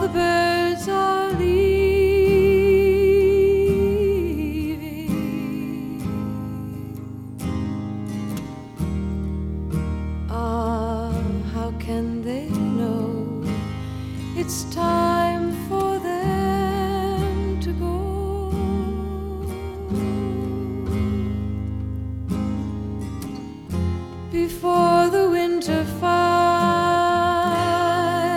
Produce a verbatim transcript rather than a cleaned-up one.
the birds are leaving. Ah, how can they know it's time